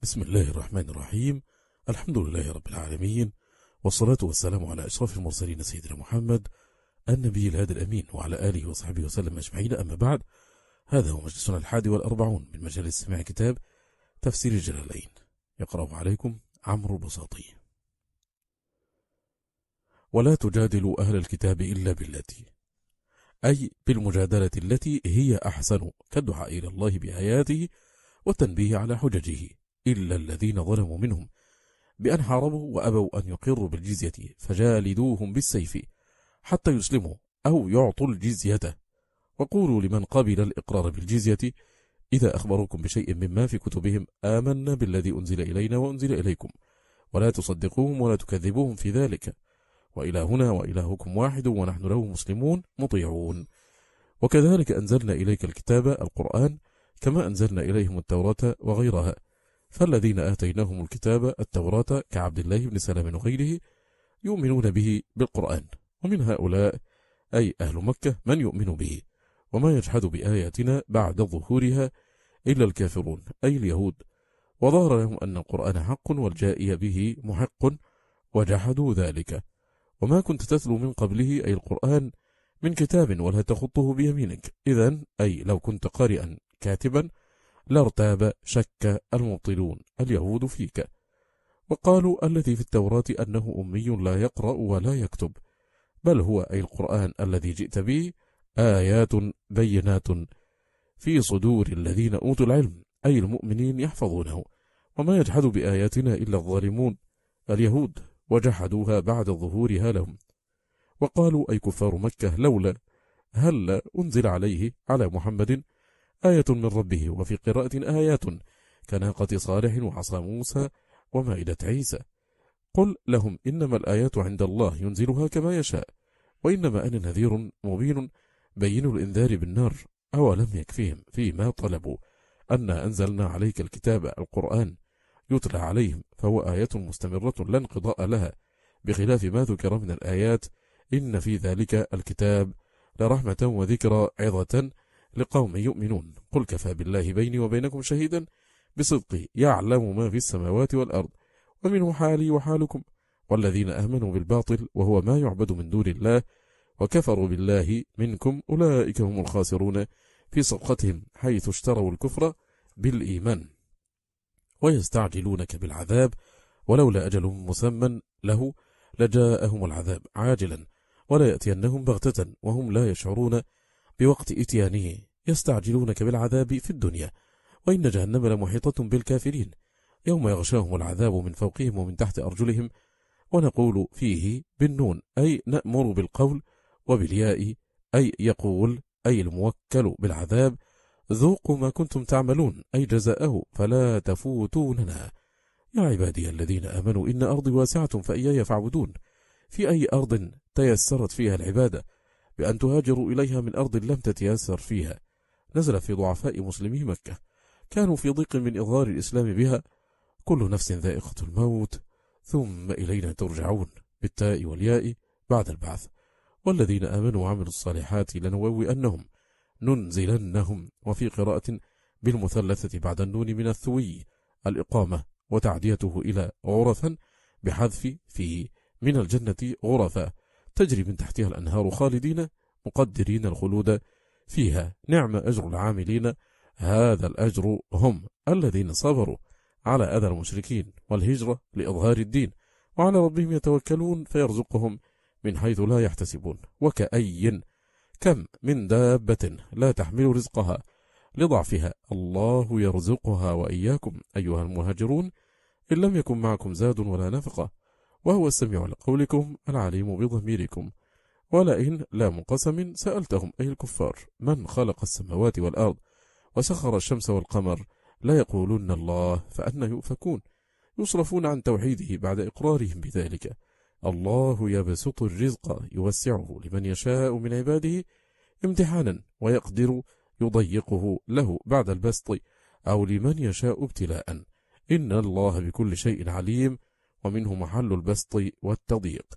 بسم الله الرحمن الرحيم. الحمد لله رب العالمين، والصلاة والسلام على أشرف المرسلين سيدنا محمد النبي الهادي الأمين وعلى آله وصحبه وسلم أجمعين. أما بعد، هذا هو مجلسنا 41 من مجالس سماع كتاب تفسير الجلالين. يقرأ عليكم عمرو البساطي. ولا تجادلوا أهل الكتاب إلا بالتي، أي بالمجادلة التي هي أحسن، كالدعاء إلى الله بآياته والتنبيه على حججه، إلا الذين ظلموا منهم بأن حاربوا وأبوا أن يقروا بالجزية فجالدوهم بالسيف حتى يسلموا أو يعطوا الجزية. وقولوا لمن قبل الإقرار بالجزية إذا أخبروكم بشيء مما في كتبهم آمنا بالذي أنزل إلينا وأنزل إليكم، ولا تصدقوهم ولا تكذبوهم في ذلك، وإلهنا وإلهكم واحد ونحن له مسلمون مطيعون. وكذلك أنزلنا إليك الكتاب القرآن كما أنزلنا إليهم التوراة وغيرها، فالذين آتيناهم الكتاب التوراة كعبد الله بن سلام وغيره يؤمنون به بالقرآن، ومن هؤلاء أي أهل مكة من يؤمن به، وما يجحد بآياتنا بعد ظهورها إلا الكافرون أي اليهود، وظهر لهم أن القرآن حق والجائي به محق وجحدوا ذلك. وما كنت تتلو من قبله أي القرآن من كتاب ولا تخطه بيمينك، إذن أي لو كنت قارئا كاتبا لارتاب شك المبطلون اليهود فيك. وقالوا الذي في التوراة أنه أمي لا يقرأ ولا يكتب، بل هو أي القرآن الذي جئت به آيات بينات في صدور الذين أوتوا العلم أي المؤمنين يحفظونه، وما يجحد بآياتنا إلا الظالمون اليهود، وجحدوها بعد ظهورها لهم. وقالوا أي كفار مكة لولا هل أنزل عليه على محمد آية من ربه، وفي قراءة آيات كناقة صالح وعصا موسى ومائدة عيسى. قل لهم إنما الآيات عند الله ينزلها كما يشاء، وإنما أنا نذير مبين بين الإنذار بالنار. أولم يكفيهم فيما طلبوا أن أنزلنا عليك الكتاب القرآن يتلى عليهم فهو آية مستمرة لا انقضاء لها، بخلاف ما ذكر من الآيات إن في ذلك الكتاب لرحمة وذكرى عظة لقوم يؤمنون. قل كفى بالله بيني وبينكم شهيدا بصدقي يعلم ما في السماوات والأرض ومنه حالي وحالكم، والذين آمنوا بالباطل وهو ما يعبد من دون الله وكفروا بالله منكم أولئك هم الخاسرون في صدقتهم حيث اشتروا الكفر بالإيمان. ويستعجلونك بالعذاب ولولا أجل مسمى له لجاءهم العذاب عاجلا ولا يأتينهم بغتة وهم لا يشعرون بوقت إتيانه. يستعجلونك بالعذاب في الدنيا وإن جهنم لمحيطة بالكافرين، يوم يغشاهم العذاب من فوقهم ومن تحت أرجلهم. ونقول فيه بالنون أي نأمر بالقول، وبالياء أي يقول أي الموكل بالعذاب ذوقوا ما كنتم تعملون أي جزاءه فلا تفوتوننا. يا عبادي الذين آمنوا إن أرضي واسعة فإياي فاعبدون. في أي أرض تيسرت فيها العبادة بأن تهاجروا إليها من أرض لم تتيسر فيها، نزل في ضعفاء مسلمي مكة كانوا في ضيق من إظهار الإسلام بها. كل نفس ذائقة الموت ثم إلينا ترجعون بالتاء والياء بعد البعث. والذين آمنوا وعملوا الصالحات لنبوئنهم ننزلنهم، وفي قراءة بالمثلثة بعد النون من الثوي الإقامة وتعديته إلى غرفا بحذف في من الجنة غرفا تجري من تحتها الأنهار خالدين مقدرين الخلود فيها، نعم أجر العاملين. هذا الأجر هم الذين صبروا على أذى المشركين والهجرة لإظهار الدين، وعلى ربهم يتوكلون فيرزقهم من حيث لا يحتسبون. وكأي كم من دابة لا تحمل رزقها لضعفها الله يرزقها وإياكم أيها المهاجرون إن لم يكن معكم زاد ولا نفقة، وهو السميع لقولكم العليم بضميركم. ولئن لام قسم سألتهم أي الكفار من خلق السماوات والأرض وسخر الشمس والقمر لا يقولون الله فأنى يؤفكون. يصرفون عن توحيده بعد إقرارهم بذلك. الله يبسط الرزق يوسعه لمن يشاء من عباده امتحانا، ويقدر يضيقه له بعد البسط أو لمن يشاء ابتلاء. إن الله بكل شيء عليم، ومنه محل البسط والتضييق.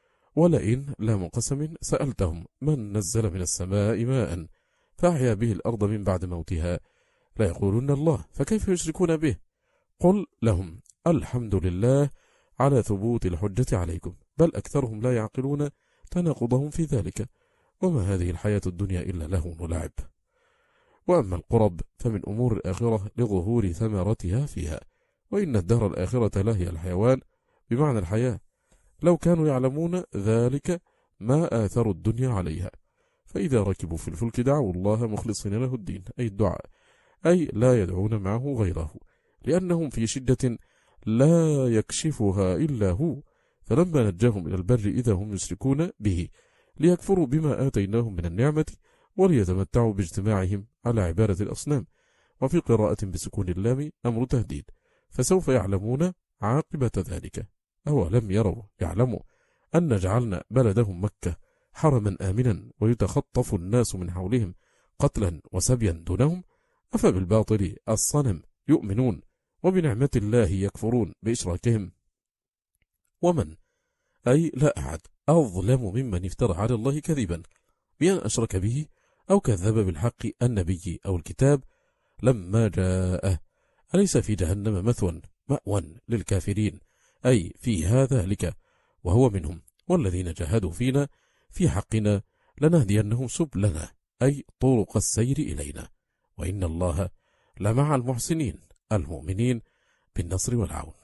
ولئن لام قسم سألتهم من نزل من السماء ماء فأحيا به الأرض من بعد موتها لا يقولون الله فكيف يشركون به. قل لهم الحمد لله على ثبوت الحجة عليكم، بل أكثرهم لا يعقلون تناقضهم في ذلك، وما هذه الحياة الدنيا إلا لهو ولعب. وأما القرب فمن أمور الآخرة لظهور ثمرتها فيها، وإن الدار الآخرة لهي الحيوان بمعنى الحياة، لو كانوا يعلمون ذلك ما آثروا الدنيا عليها. فإذا ركبوا في الفلك دعوا الله مخلصين له الدين، أي الدعاء، أي لا يدعون معه غيره، لأنهم في شدة لا يكشفها إلا هو. فلما نجاهم إلى البر إذا هم يشركون به، ليكفروا بما آتيناهم من النعمة وليتمتعوا باجتماعهم على عبادة الأصنام. وفي قراءة بسكون اللام أمر تهديد، فسوف يعلمون عاقبة ذلك. أولم يعلموا أن جعلنا بلدهم مكة حرما آمنا ويتخطف الناس من حولهم قتلا وسبيا دونهم، أفبالباطل الصنم يؤمنون وبنعمة الله يكفرون بإشراكهم. ومن أي لا أحد أظلم ممن افترى على الله كذبا بأن أشرك به أو كذب بالحق النبي أو الكتاب لما جاءه. أليس في جهنم مأوى للكافرين، أي فيها ذلك وهو منهم. والذين جاهدوا فينا في حقنا لنهدينهم سبلنا، أي طرق السير إلينا، وإن الله لمع المحسنين المؤمنين بالنصر والعون.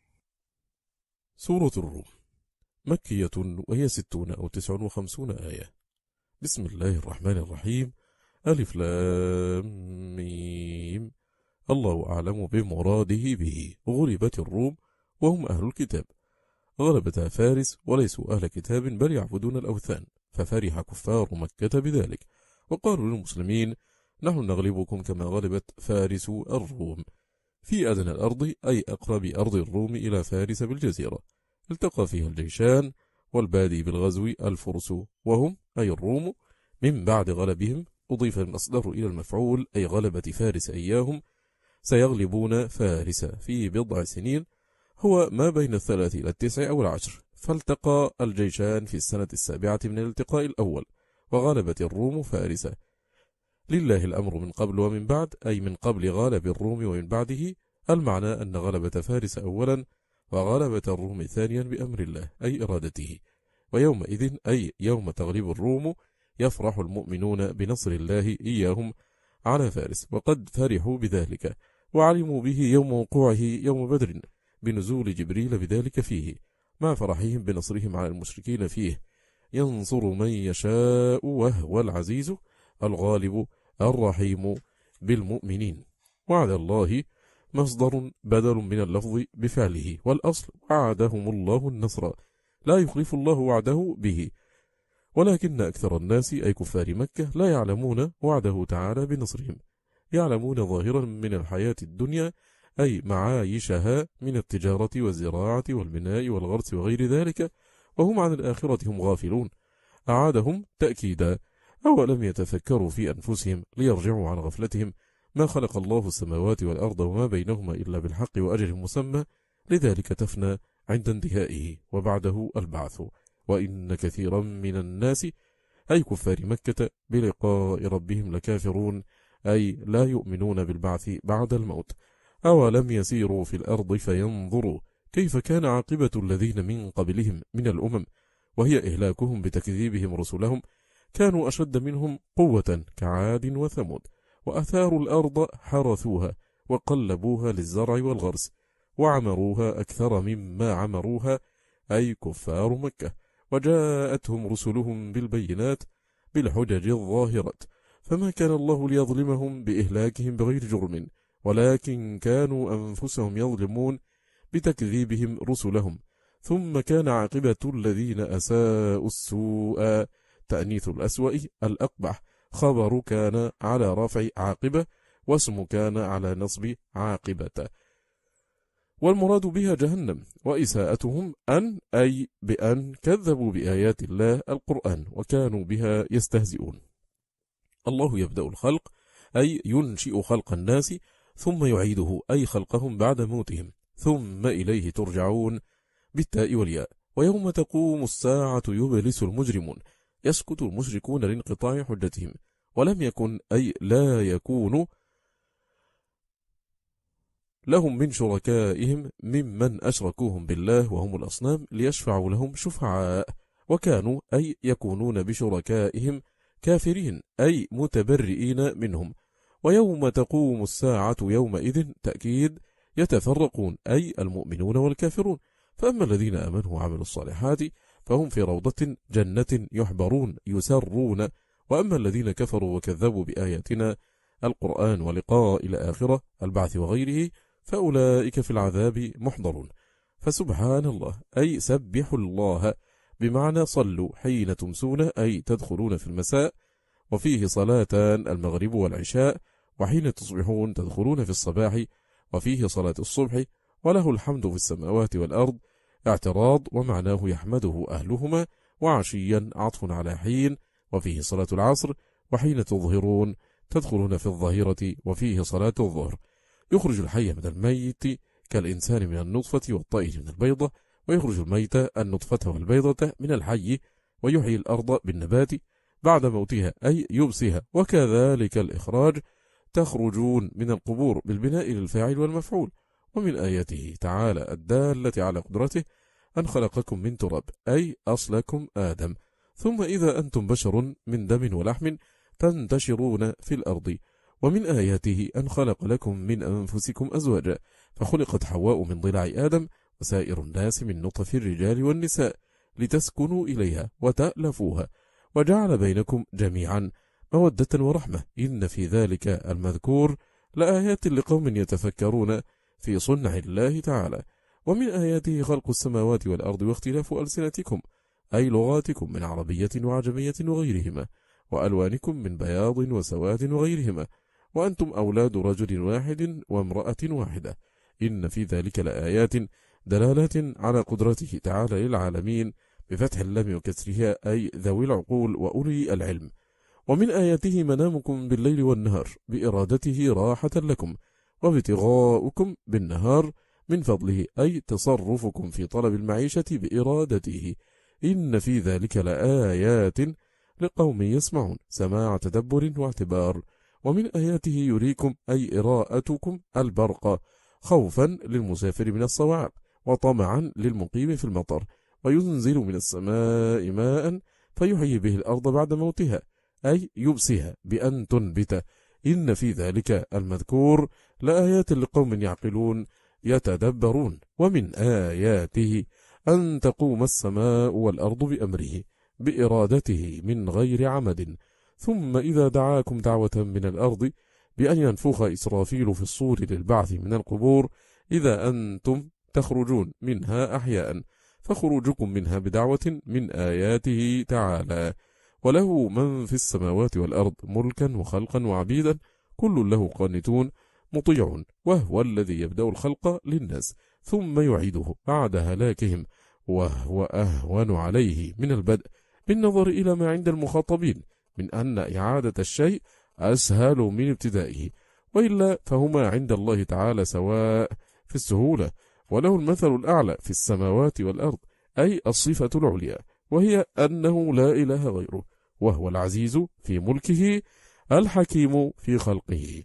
سورة الروم مكية، وهي 60 أو 59 آية. بسم الله الرحمن الرحيم. ألف لام ميم. الله أعلم بمراده به. غلبت الروم وهم أهل الكتاب، غلبتها فارس وليسوا أهل كتاب بل يعبدون الأوثان، ففرح كفار مكة بذلك، وقالوا للمسلمين نحن نغلبكم كما غلبت فارس الروم. في أدنى الأرض، أي أقرب أرض الروم إلى فارس بالجزيرة، التقى فيها الجيشان، والبادي بالغزو الفرس، وهم أي الروم. من بعد غلبهم أضيف المصدر إلى المفعول، أي غلبة فارس إياهم، سيغلبون فارس في بضع سنين، هو ما بين 3 إلى 9 أو 10. فالتقى الجيشان في السنة 7 من الالتقاء الأول، وغلبت الروم فارس. لله الأمر من قبل ومن بعد، أي من قبل غالب الروم ومن بعده، المعنى أن غلبة فارس أولا وغلبة الروم ثانيا بأمر الله، أي إرادته. ويومئذ، أي يوم تغلب الروم، يفرح المؤمنون بنصر الله إياهم على فارس، وقد فرحوا بذلك وعلموا به يوم وقوعه يوم بدر بنزول جبريل بذلك فيه، مع فرحهم بنصرهم على المشركين فيه. ينصر من يشاء وهو العزيز الغالب الرحيم بالمؤمنين. وعد الله مصدر بدل من اللفظ بفعله، والأصل وعدهم الله النصر، لا يخلف الله وعده به، ولكن أكثر الناس أي كفار مكة لا يعلمون وعده تعالى بنصرهم. يعلمون ظاهرا من الحياة الدنيا، أي معايشها من التجارة والزراعة والبناء والغرس وغير ذلك، وهم عن الآخرة هم غافلون. أعادهم تأكيدا: أولم يتفكروا في أنفسهم ليرجعوا عن غفلتهم؟ ما خلق الله السماوات والأرض وما بينهما إلا بالحق وأجل مسمى، لذلك تفنى عند انتهائه وبعده البعث. وإن كثيرا من الناس أي كفار مكة بلقاء ربهم لكافرون، أي لا يؤمنون بالبعث بعد الموت. أولم يسيروا في الأرض فينظروا كيف كان عاقبة الذين من قبلهم من الأمم، وهي إهلاكهم بتكذيبهم رسلهم، كانوا أشد منهم قوة كعاد وثمود، وأثاروا الأرض حرثوها وقلبوها للزرع والغرس، وعمروها أكثر مما عمروها، أي كفار مكة، وجاءتهم رسلهم بالبينات بالحجج الظاهرات، فما كان الله ليظلمهم بإهلاكهم بغير جرم، ولكن كانوا أنفسهم يظلمون بتكذيبهم رسلهم. ثم كان عاقبة الذين أساءوا السوء، تأنيث الأسوأ الأقبح، خبر كان على رفع عاقبة، واسم كان على نصب عاقبة، والمراد بها جهنم. وإساءتهم أي بأن كذبوا بآيات الله القرآن وكانوا بها يستهزئون. الله يبدأ الخلق، أي ينشئ خلق الناس، ثم يعيده، أي خلقهم بعد موتهم، ثم إليه ترجعون بالتاء والياء. ويوم تقوم الساعة يبلس المجرمون، يسكت المشركون لانقطاع حجتهم. ولم يكن أي لا يكون لهم من شركائهم ممن أشركوهم بالله وهم الأصنام ليشفعوا لهم شفعاء، وكانوا أي يكونون بشركائهم كافرين أي متبرئين منهم. ويوم تقوم الساعة يومئذ تأكيد يتفرقون أي المؤمنون والكافرون، فأما الذين آمنوا وعملوا الصالحات فهم في روضة جنة يحبرون يسرون، وأما الذين كفروا وكذبوا بآياتنا القرآن ولقاء الآخرة البعث وغيره فأولئك في العذاب محضرون. فسبحان الله أي سبحوا الله، بمعنى صلوا حين تمسون أي تدخلون في المساء، وفيه صلاتان المغرب والعشاء، وحين تصبحون تدخلون في الصباح، وفيه صلاة الصبح، وله الحمد في السماوات والأرض اعتراض ومعناه يحمده أهلهما، وعشيا عطف على حين، وفيه صلاة العصر، وحين تظهرون تدخلون في الظهيرة، وفيه صلاة الظهر. يخرج الحي من الميت كالإنسان من النطفة والطائر من البيضة، ويخرج الميت النطفة والبيضة من الحي، ويحيي الأرض بالنبات بعد موتها أي يبسها، وكذلك الإخراج تخرجون من القبور بالبناء للفاعل والمفعول. ومن آياته تعالى الدالة على قدرته أن خلقكم من تراب أي أصلكم آدم، ثم إذا أنتم بشر من دم ولحم تنتشرون في الأرض. ومن آياته أن خلق لكم من أنفسكم أزواجا، فخلقت حواء من ضلع آدم وسائر الناس من نطف الرجال والنساء لتسكنوا إليها وتألفوها، وجعل بينكم جميعا مودة ورحمة، إن في ذلك المذكور لآيات لقوم يتفكرون في صنع الله تعالى. ومن آياته خلق السماوات والأرض واختلاف ألسنتكم أي لغاتكم من عربية وعجمية وغيرهما، وألوانكم من بياض وسواد وغيرهما، وأنتم أولاد رجل واحد وامرأة واحدة، إن في ذلك لآيات دلالات على قدرته تعالى للعالمين بفتح اللام وكسرها أي ذوي العقول وأولي العلم. ومن آياته منامكم بالليل والنهار بإرادته راحة لكم، وابتغاؤكم بالنهار من فضله أي تصرفكم في طلب المعيشة بإرادته، إن في ذلك لآيات لقوم يسمعون سماع تدبر واعتبار. ومن آياته يريكم أي إراءتكم البرق خوفا للمسافر من الصواعق، وطمعا للمقيم في المطر، وينزل من السماء ماء فيحيي به الأرض بعد موتها أي يبسها بأن تنبت، إن في ذلك المذكور لآيات لقوم يعقلون يتدبرون. ومن آياته أن تقوم السماء والأرض بأمره بإرادته من غير عمد، ثم إذا دعاكم دعوة من الأرض بأن ينفخ إسرافيل في الصور للبعث من القبور إذا أنتم تخرجون منها أحياء، فخروجكم منها بدعوة من آياته تعالى. وله من في السماوات والأرض ملكا وخلقا وعبيدا كل له قانتون مطيعون، وهو الذي يبدأ الخلق للناس ثم يعيده بعد هلاكهم، وهو أهون عليه من البدء بالنظر إلى ما عند المخاطبين من أن إعادة الشيء أسهل من ابتدائه، وإلا فهما عند الله تعالى سواء في السهولة. وله المثل الأعلى في السماوات والأرض أي الصفة العليا، وهي أنه لا إله غيره، وهو العزيز في ملكه الحكيم في خلقه.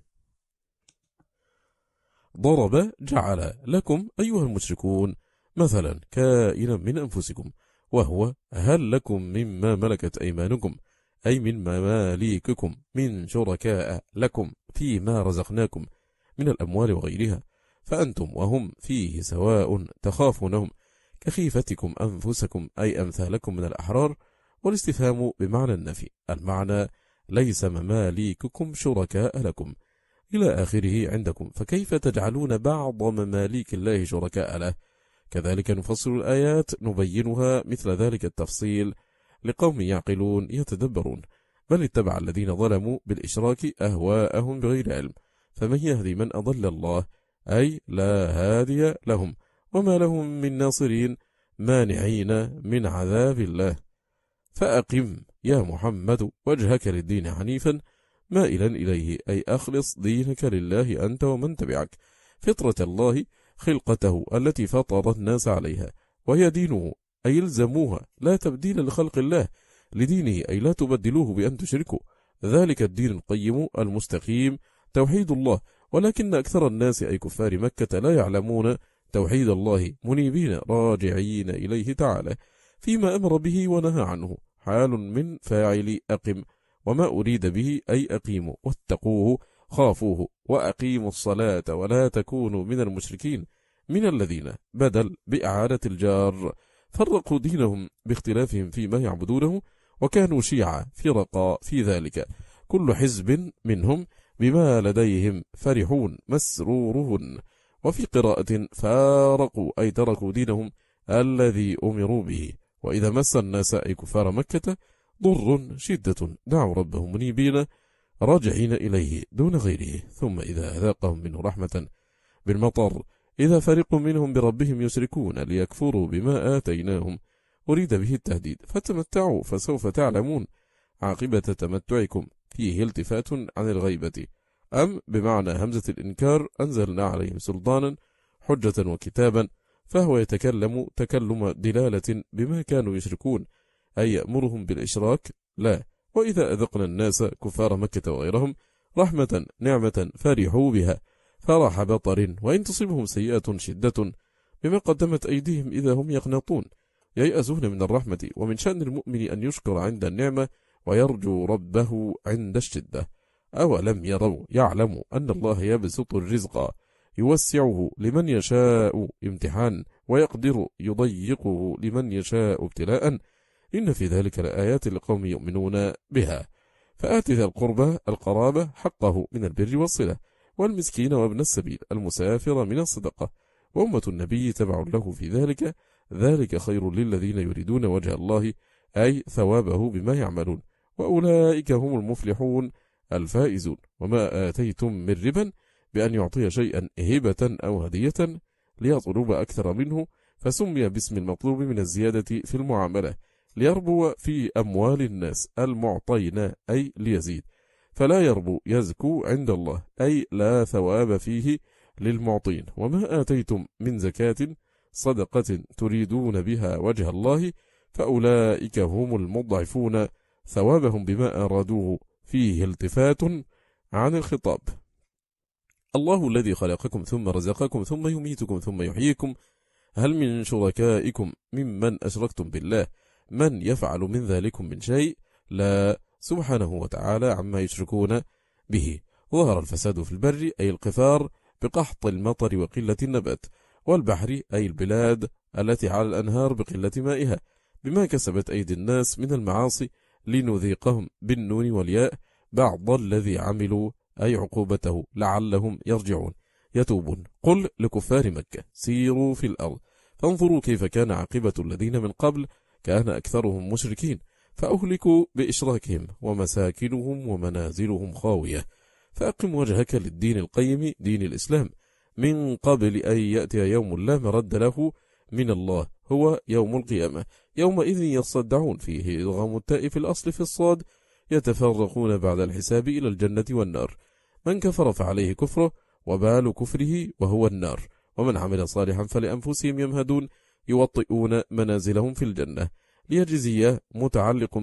ضرب جعل لكم أيها المشركون مثلا كائنا من أنفسكم، وهو هل لكم مما ملكت أيمانكم أي من مماليككم من شركاء لكم فيما رزقناكم من الأموال وغيرها، فأنتم وهم فيه سواء تخافونهم كخيفتكم أنفسكم أي أمثالكم من الأحرار، والاستفهام بمعنى النفي، المعنى ليس مماليككم شركاء لكم إلى آخره عندكم، فكيف تجعلون بعض مماليك الله شركاء له؟ كذلك نفصل الآيات نبينها مثل ذلك التفصيل لقوم يعقلون يتدبرون، بل اتبع الذين ظلموا بالإشراك أهواءهم بغير علم، فمن يهدي من أضل الله أي لا هادي لهم، وما لهم من ناصرين مانعين من عذاب الله. فأقم يا محمد وجهك للدين حنيفا مائلا إليه أي أخلص دينك لله أنت ومن تبعك، فطرة الله خلقته التي فطر الناس عليها، وهي دينه أي الزموها لا تبديل لخلق الله لدينه أي لا تبدلوه بأن تشركوا، ذلك الدين القيم المستقيم توحيد الله ولكن أكثر الناس أي كفار مكة لا يعلمون توحيد الله منيبين راجعين إليه تعالى فيما أمر به ونهى عنه، حال من فاعل أقم، وما أريد به أي أقيموا واتقوه خافوه وأقيموا الصلاة ولا تكونوا من المشركين من الذين بدل بإعادة الجار فرقوا دينهم باختلافهم فيما يعبدونه، وكانوا شيعا فرقا في ذلك، كل حزب منهم بما لديهم فرحون مسرورون. وفي قراءة فارقوا أي تركوا دينهم الذي أمروا به. وإذا مس الناس أي كفار مكة ضر شدة دعوا ربهم منيبين راجعين إليه دون غيره، ثم إذا أذاقهم منه رحمة بالمطر إذا فريق منهم بربهم يشركون ليكفروا بما آتيناهم أريد به التهديد، فتمتعوا فسوف تعلمون عاقبة تمتعكم فيه التفات عن الغيبة، أم بمعنى همزة الإنكار أنزلنا عليهم سلطانا حجة وكتابا، فهو يتكلم تكلم دلالة بما كانوا يشركون أي يأمرهم بالإشراك لا. وإذا أذقنا الناس كفار مكة وغيرهم رحمة نعمة فرحوا بها فرح بطر، وإن تصيبهم سيئة شدة بما قدمت أيديهم إذا هم يقنطون ييأسون من الرحمة. ومن شأن المؤمن أن يشكر عند النعمة ويرجو ربه عند الشدة. أولم يروا يعلموا أن الله يبسط الرزق يوسعه لمن يشاء امتحان ويقدر يضيقه لمن يشاء ابتلاء، إن في ذلك لآيات لقوم يؤمنون بها. فآت ذا القربى القرابة حقه من البر والصلة، والمسكين وابن السبيل المسافر من الصدقة، وأمة النبي تبع له في ذلك، ذلك خير للذين يريدون وجه الله أي ثوابه بما يعملون، وأولئك هم المفلحون الفائزون. وما آتيتم من ربا بأن يعطي شيئا هبة أو هدية ليطلب أكثر منه، فسمي باسم المطلوب من الزيادة في المعاملة ليربو في أموال الناس المعطين أي ليزيد، فلا يربو يزكو عند الله أي لا ثواب فيه للمعطين. وما آتيتم من زكاة صدقة تريدون بها وجه الله فأولئك هم المضعفون ثوابهم بما أرادوه فيه التفات عن الخطاب. الله الذي خلقكم ثم رزقكم ثم يميتكم ثم يحييكم، هل من شركائكم ممن أشركتم بالله من يفعل من ذلكم من شيء؟ لا، سبحانه وتعالى عما يشركون به. ظهر الفساد في البر أي القفار بقحط المطر وقلة النبات، والبحر أي البلاد التي على الأنهار بقلة مائها، بما كسبت أيدي الناس من المعاصي لنذيقهم بالنون والياء بعض الذي عملوا أي عقوبته لعلهم يرجعون يتوبون. قل لكفار مكة سيروا في الأرض فانظروا كيف كان عاقبة الذين من قبل، كان أكثرهم مشركين فأهلكوا بإشراكهم ومساكنهم ومنازلهم خاوية. فأقم وجهك للدين القيم دين الإسلام من قبل أن يأتي يوم لا مرد له من الله هو يوم القيامة، يومئذ يصدعون فيه إدغام التاء في الأصل في الصاد، يتفرقون بعد الحساب إلى الجنة والنار، من كفر فعليه كفره وبال كفره وهو النار، ومن عمل صالحا فلأنفسهم يمهدون يوطئون منازلهم في الجنة، ليجزي متعلق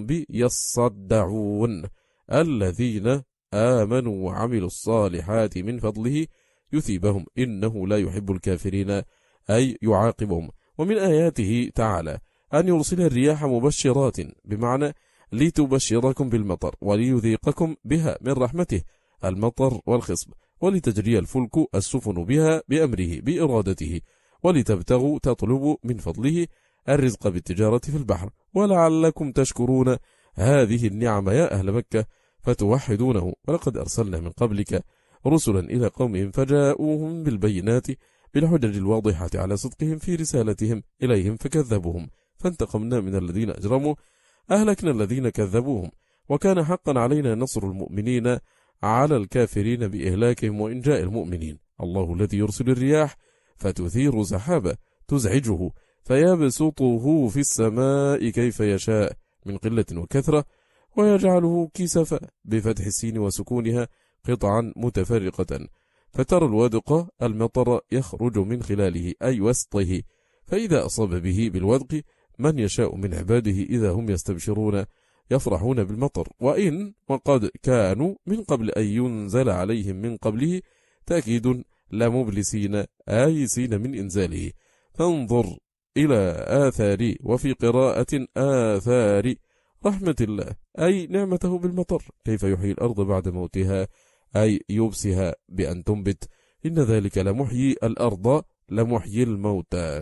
بيصدعون الذين آمنوا وعملوا الصالحات من فضله يثيبهم إنه لا يحب الكافرين أي يعاقبهم. ومن آياته تعالى أن يرسل الرياح مبشرات بمعنى لتبشركم بالمطر وليذيقكم بها من رحمته المطر والخصب، ولتجري الفلك السفن بها بأمره بإرادته، ولتبتغوا تطلبوا من فضله الرزق بالتجارة في البحر، ولعلكم تشكرون هذه النعم يا أهل مكة فتوحدونه. ولقد أرسلنا من قبلك رسلا إلى قومهم فجاءوهم بالبينات بالحجج الواضحة على صدقهم في رسالتهم إليهم فكذبوهم، فانتقمنا من الذين أجرموا أهلكنا الذين كذبوهم، وكان حقا علينا نصر المؤمنين على الكافرين بإهلاكهم وإنجاء المؤمنين. الله الذي يرسل الرياح فتثير سحابة تزعجه فيبسطه في السماء كيف يشاء من قلة وكثرة ويجعله كسفا بفتح السين وسكونها قطعا متفرقة، فترى الودق المطر يخرج من خلاله أي وسطه، فإذا أصاب به بالودق من يشاء من عباده إذا هم يستبشرون يفرحون بالمطر. وقد كانوا من قبل أن ينزل عليهم من قبله تأكيد لا مبلسين آيسين من إنزاله، فانظر إلى آثار، وفي قراءة آثار رحمة الله أي نعمته بالمطر، كيف يحيي الأرض بعد موتها أي يبسها بأن تنبت، إن ذلك لمحيي الأرض لمحيي الموتى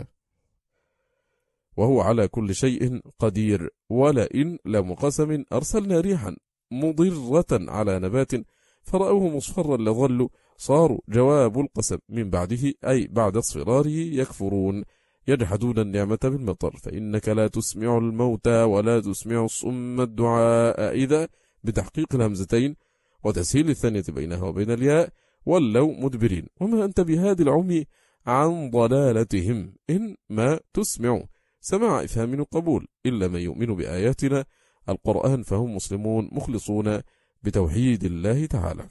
وهو على كل شيء قدير. ولئن لمقسم أرسلنا ريحا مضرة على نبات فرأوه مصفرا لظلوا صاروا جواب القسم من بعده أي بعد اصفراره يكفرون يجحدون النعمة بالمطر، فإنك لا تسمع الموتى ولا تسمع الصم الدعاء إذا بتحقيق الهمزتين وتسهيل الثانية بينها وبين الياء ولوا مدبرين، وما أنت بهادي العمي عن ضلالتهم إن ما تسمع سماع إفهام قبول إلا من يؤمن بآياتنا القرآن فهم مسلمون مخلصون بتوحيد الله تعالى.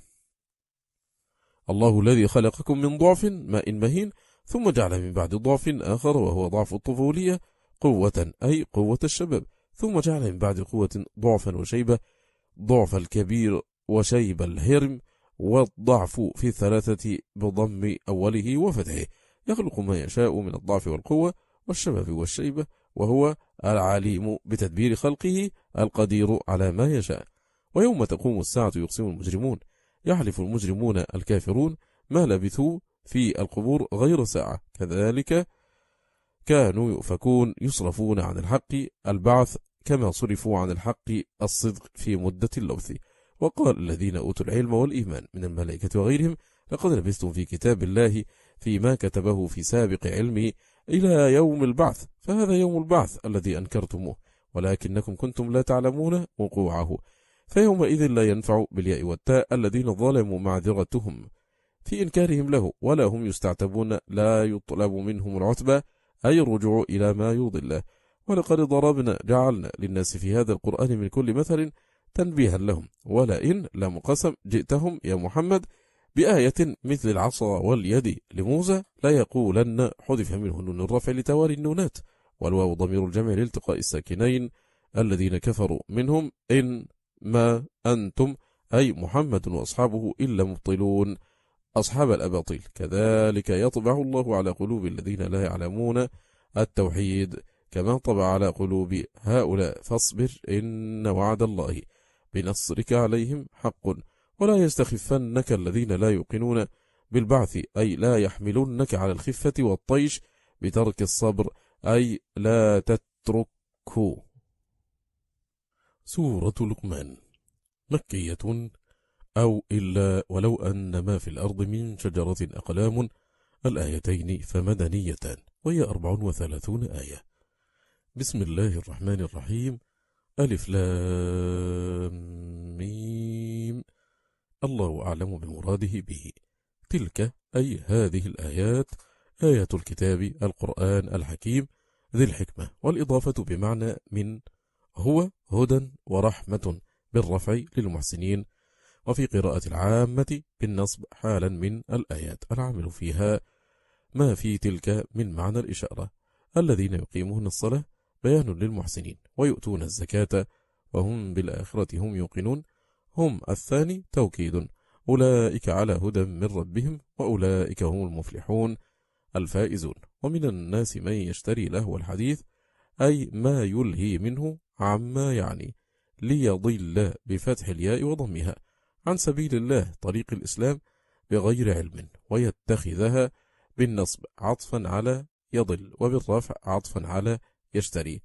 الله الذي خلقكم من ضعف ماء مهين ثم جعل من بعد ضعف آخر وهو ضعف الطفولية قوة أي قوة الشباب، ثم جعل من بعد قوة ضعفا وشيبة ضعف الكبير وشيب الهرم، والضعف في الثلاثة بضم أوله وفتحه، يخلق ما يشاء من الضعف والقوة والشباب والشيبة، وهو العليم بتدبير خلقه القدير على ما يشاء. ويوم تقوم الساعة يقسم المجرمون يحلف المجرمون الكافرون ما لبثوا في القبور غير ساعة، كذلك كانوا يؤفكون يصرفون عن الحق البعث كما صرفوا عن الحق الصدق في مدة اللوث. وقال الذين أوتوا العلم والإيمان من الملائكة وغيرهم لقد لبثتم في كتاب الله فيما كتبه في سابق علمه إلى يوم البعث، فهذا يوم البعث الذي أنكرتموه ولكنكم كنتم لا تعلمون وقوعه، فيومئذ لا ينفع بالياء والتاء الذين ظلموا معذرتهم في إنكارهم له ولا هم يستعتبون، لا يطلب منهم العتبة أي الرجوع إلى ما يضله. ولقد ضربنا جعلنا للناس في هذا القرآن من كل مثل تنبيها لهم، ولئن لم قسم جئتهم يا محمد بآية مثل العصا واليد لموسى لا يقولن حذف منه نون الرفع لتوالي النونات، والواو ضمير الجمع لالتقاء الساكنين الذين كفروا منهم إن ما أنتم أي محمد وأصحابه إلا مبطلون أصحاب الأباطيل، كذلك يطبع الله على قلوب الذين لا يعلمون التوحيد كما طبع على قلوب هؤلاء، فاصبر إن وعد الله بنصرك عليهم حق ولا يستخفنك الذين لا يوقنون بالبعث أي لا يحملونك على الخفة والطيش بترك الصبر أي لا تتركه. سورة لقمان مكية أو إلا ولو أن ما في الأرض من شجرة أقلام الآيتين فمدنيتان وهي 34 آية. بسم الله الرحمن الرحيم ألف لام ميم الله أعلم بمراده به. تلك أي هذه الآيات آية الكتاب القرآن الحكيم ذي الحكمة، والإضافة بمعنى من هو هدى ورحمة بالرفع للمحسنين، وفي قراءة العامة بالنصب حالا من الآيات العامل فيها ما في تلك من معنى الإشارة الذين يقيمون الصلاة بيان للمحسنين ويؤتون الزكاة وهم بالآخرة هم يوقنون، هم الثاني توكيد أولئك على هدى من ربهم وأولئك هم المفلحون الفائزون. ومن الناس من يشتري لهو الحديث أي ما يلهي منه عما يعني ليضل بفتح الياء وضمها عن سبيل الله طريق الإسلام بغير علم، ويتخذها بالنصب عطفا على يضل وبالرفع عطفا على يشتري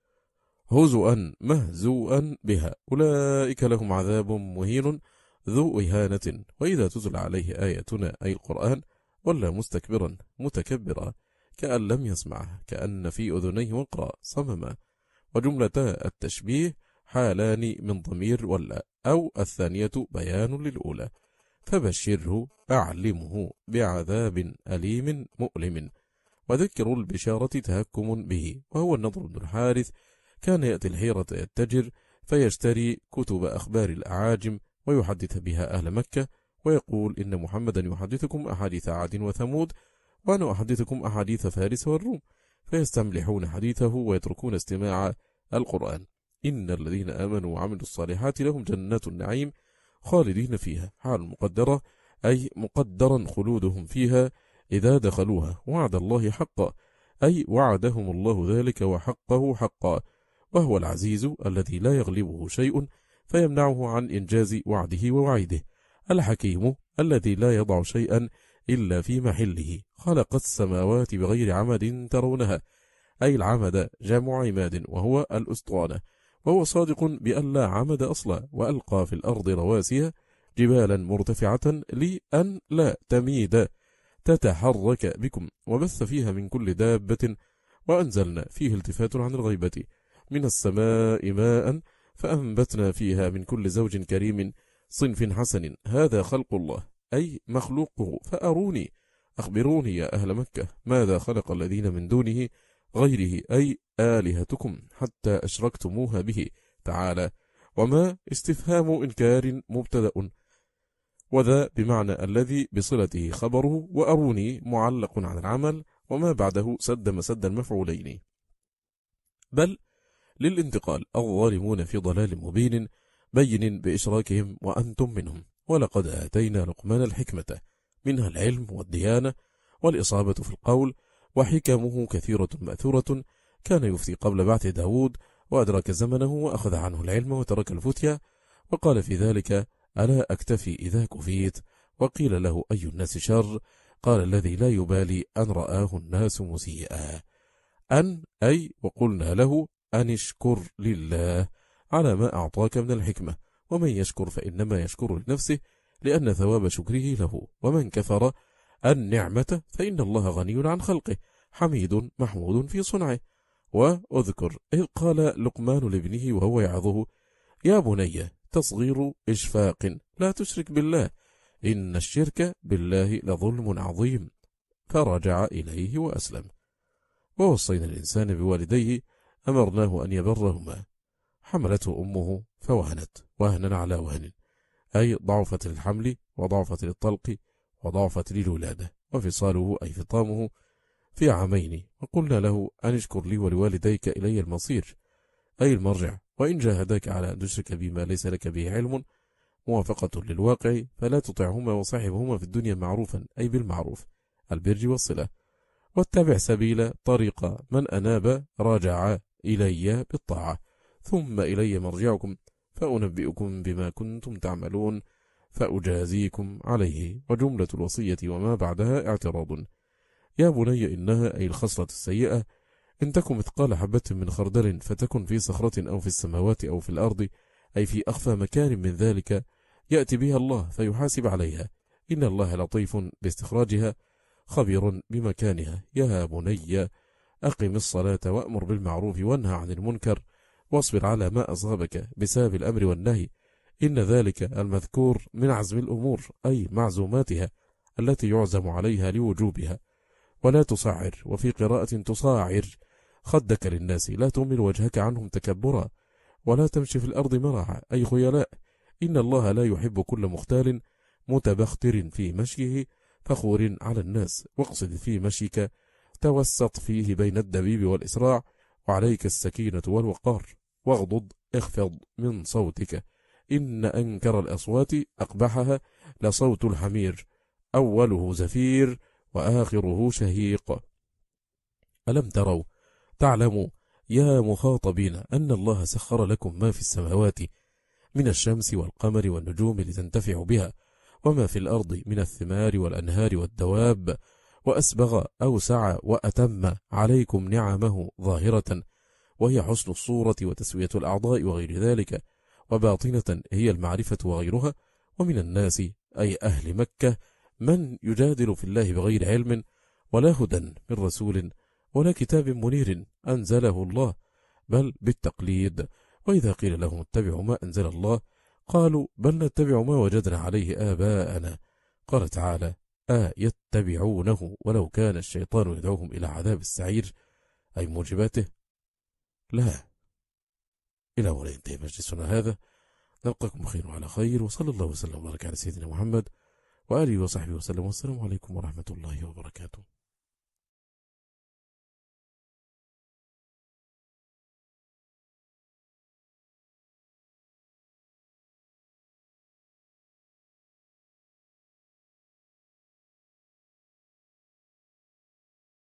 هزؤا مهزوءا بها، أولئك لهم عذاب مهين ذو إهانة. وإذا تتلى عليه آياتنا أي القرآن ولا مستكبرا متكبرا كأن لم يسمعه كأن في أذنيه وقرا صمما. وجملتا التشبيه حالان من ضمير ولا أو الثانية بيان للأولى، فبشره أعلمه بعذاب أليم مؤلم. وذكر البشارة تهكم به، وهو النضر بن الحارث كان يأتي الحيرة يتجر فيشتري كتب أخبار الأعاجم ويحدث بها أهل مكة، ويقول إن محمدا يحدثكم أحاديث عاد وثمود وأنا أحدثكم أحاديث فارس والروم، فيستملحون حديثه ويتركون استماع القرآن. إن الذين آمنوا وعملوا الصالحات لهم جنات النعيم خالدين فيها، حال مقدرة أي مقدرا خلودهم فيها إذا دخلوها، وعد الله حقا، أي وعدهم الله ذلك وحقه حقا، وهو العزيز الذي لا يغلبه شيء فيمنعه عن إنجاز وعده ووعيده، الحكيم الذي لا يضع شيئا إلا في محله، خلق السماوات بغير عمد ترونها، أي العمد جمع عماد وهو الأسطوانة، وهو صادق بأن لا عمد أصلا، وألقى في الأرض رواسي جبالا مرتفعة لأن لا تميد تتحرك بكم، وبث فيها من كل دابة، وأنزلنا فيه التفات عن الغيبة من السماء ماء فأنبتنا فيها من كل زوج كريم صنف حسن، هذا خلق الله أي مخلوقه، فأروني أخبروني يا أهل مكة ماذا خلق الذين من دونه غيره، أي آلهتكم حتى أشركتموها به تعالى، وما استفهام إنكار مبتدأ، وذا بمعنى الذي بصلته خبره، وأروني معلق عن العمل، وما بعده سد مسد المفعولين، بل للانتقال، الظالمون في ضلال مبين بين بإشراكهم وأنتم منهم، ولقد آتينا لقمان الحكمة، منها العلم والديانة والإصابة في القول، وحكمه كثيرة مأثورة، كان يفتي قبل بعث داود، وأدرك زمنه وأخذ عنه العلم وترك الفتيا، وقال في ذلك ألا أكتفي إذا كفيت، وقيل له أي الناس شر، قال الذي لا يبالي أن رآه الناس مسيئا، أن أي وقلنا له أن اشكر لله على ما أعطاك من الحكمة، ومن يشكر فإنما يشكر لنفسه لأن ثواب شكره له، ومن كفر النعمة فإن الله غني عن خلقه حميد محمود في صنعه. وأذكر إذ قال لقمان لابنه وهو يعظه يا بني تصغير إشفاق لا تشرك بالله إن الشرك بالله لظلم عظيم، فرجع إليه وأسلم. ووصينا الإنسان بوالديه أمرناه أن يبرهما، حملته أمه فوهنت وهنا على وهن، أي ضعفت للحمل وضعفت للطلق وضعفت للولادة، وفصاله أي فطامه في عامين، وقلنا له أن اشكر لي ولوالديك إلي المصير، أي المرجع، وإن جاهداك على أن تشرك بما ليس لك به علم موافقة للواقع فلا تطعهما وصاحبهما في الدنيا معروفا، أي بالمعروف البر والصلة، واتبع سبيل طريق من أناب راجع إلي بالطاعة، ثم إلي مرجعكم فأنبئكم بما كنتم تعملون فأجازيكم عليه. وجملة الوصية وما بعدها اعتراض. يا بني إنها أي الخصلة السيئة إن تكن مثقال حبة من خردل فتكن في صخرة أو في السماوات أو في الأرض، أي في أخفى مكان من ذلك يأتي بها الله فيحاسب عليها، إن الله لطيف باستخراجها خبير بمكانها. يا بني أقم الصلاة وأمر بالمعروف وانهى عن المنكر واصبر على ما أصابك بسبب الأمر والنهي، إن ذلك المذكور من عزم الأمور، أي معزوماتها التي يعزم عليها لوجوبها. ولا تصعر، وفي قراءة تصاعر خدك للناس، لا تمل وجهك عنهم تكبرا، ولا تمشي في الأرض مرعا، أي خيلاء، إن الله لا يحب كل مختال متبختر في مشيه فخور على الناس، واقصد في مشيك توسط فيه بين الدبيب والإسراع، وعليك السكينة والوقار، واغضض اخفض من صوتك، إن أنكر الأصوات أقبحها لصوت الحمير، أوله زفير وآخره شهيق. ألم تروا تعلموا يا مخاطبين أن الله سخر لكم ما في السماوات من الشمس والقمر والنجوم لتنتفعوا بها، وما في الأرض من الثمار والأنهار والدواب، وأسبغ أوسع وأتم عليكم نعمه ظاهرة وهي حسن الصورة وتسوية الأعضاء وغير ذلك، وباطنة هي المعرفة وغيرها. ومن الناس أي أهل مكة من يجادل في الله بغير علم ولا هدى من رسول ولا كتاب منير أنزله الله، بل بالتقليد. وإذا قيل لهم اتبعوا ما أنزل الله قالوا بل نتبع ما وجدنا عليه آباءنا. قال تعالى يتبعونه ولو كان الشيطان يدعوهم إلى عذاب السعير، أي موجباته. لا. إلى ولا ينتهي مجلسنا هذا، نلقاكم بخير وعلى خير، وصلى الله وسلم وبارك على سيدنا محمد وآله وصحبه وسلم، والسلام عليكم ورحمة الله وبركاته.